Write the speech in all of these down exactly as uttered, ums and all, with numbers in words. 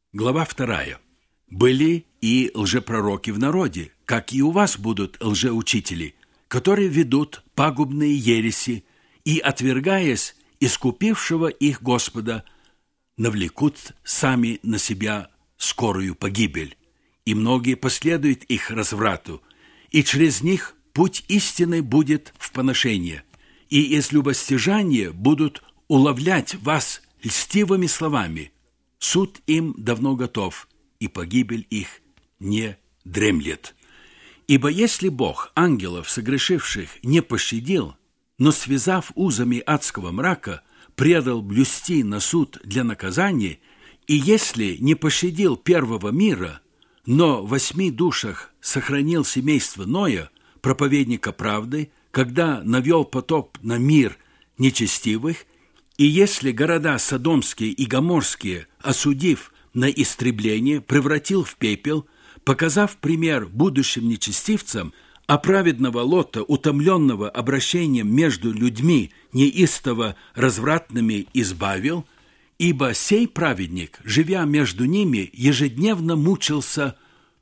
Глава вторая. «Были и лжепророки в народе, как и у вас будут лжеучители, которые ведут пагубные ереси и, отвергаясь искупившего их Господа, навлекут сами на себя скорую погибель, и многие последуют их разврату, и через них путь истины будет в поношение, и из любостяжания будут уловлять вас льстивыми словами. Суд им давно готов, и погибель их не дремлет. Ибо если Бог ангелов, согрешивших, не пощадил, но, связав узами адского мрака, предал блюсти на суд для наказания, и если не пощадил первого мира, но в восьми душах сохранил семейство Ноя, проповедника правды, когда навел потоп на мир нечестивых, и если города Содомские и Гоморские, осудив на истребление, превратил в пепел, показав пример будущим нечестивцам, а праведного Лота, утомленного обращением между людьми, неистово развратными, избавил, ибо сей праведник, живя между ними, ежедневно мучился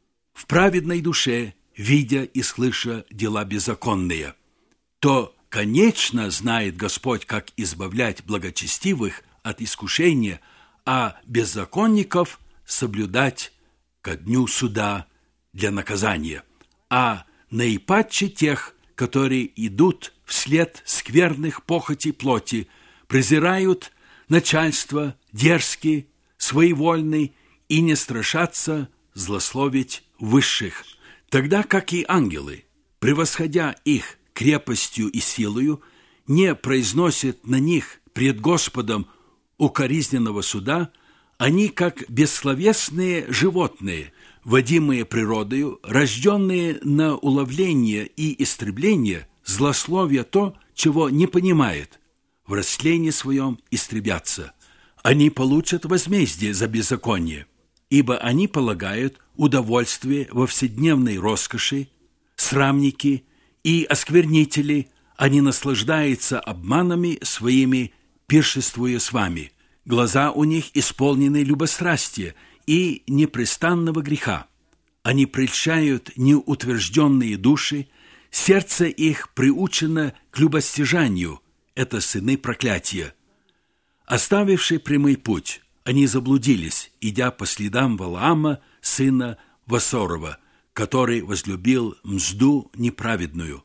в праведной душе, видя и слыша дела беззаконные, то, конечно, знает Господь, как избавлять благочестивых от искушения, а беззаконников соблюдать ко дню суда для наказания, а наипаче тех, которые идут вслед скверных похотей плоти, презирают начальство, дерзкие, своевольные и не страшатся злословить высших, тогда как и ангелы, превосходя их крепостью и силою, не произносят на них пред Господом укоризненного суда, они, как бессловесные животные, водимые природою, рожденные на уловление и истребление, злословия то, чего не понимает, в растлении своем истребятся. Они получат возмездие за беззаконие, ибо они полагают удовольствие во вседневной роскоши, срамники и осквернители, они наслаждаются обманами своими, пиршествуя с вами. Глаза у них исполнены любострастия и непрестанного греха. Они прельщают неутвержденные души, сердце их приучено к любостяжанию, это сыны проклятия. Оставивши прямой путь, они заблудились, идя по следам Валаама, сына Васорова, который возлюбил мзду неправедную.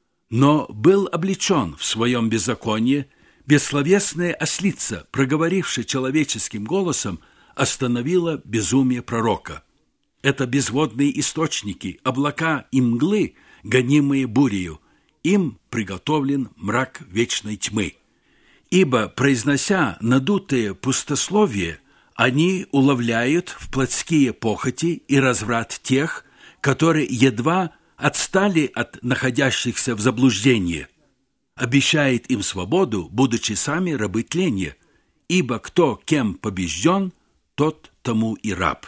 Но был облечен в своем беззаконии. Бессловесная ослица, проговорившая человеческим голосом, остановила безумие пророка. Это безводные источники, облака и мглы, гонимые бурею. Им приготовлен мрак вечной тьмы. Ибо, произнося надутые пустословие, они уловляют в плотские похоти и разврат тех, которые едва отстали от находящихся в заблуждении, обещает им свободу, будучи сами рабы тления, ибо кто кем побежден, тот тому и раб.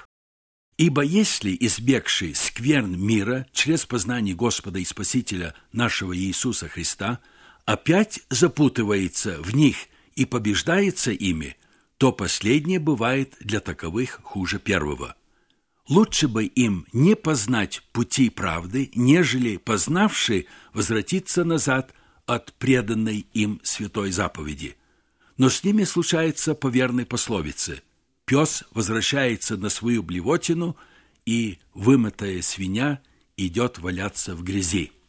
Ибо если избегший скверн мира через познание Господа и Спасителя нашего Иисуса Христа опять запутывается в них и побеждается ими, то последнее бывает для таковых хуже первого. Лучше бы им не познать пути правды, нежели, познавши, возвратиться назад от преданной им святой заповеди. Но с ними случается по верной пословице: пес возвращается на свою блевотину, и вымытая свинья идет валяться в грязи.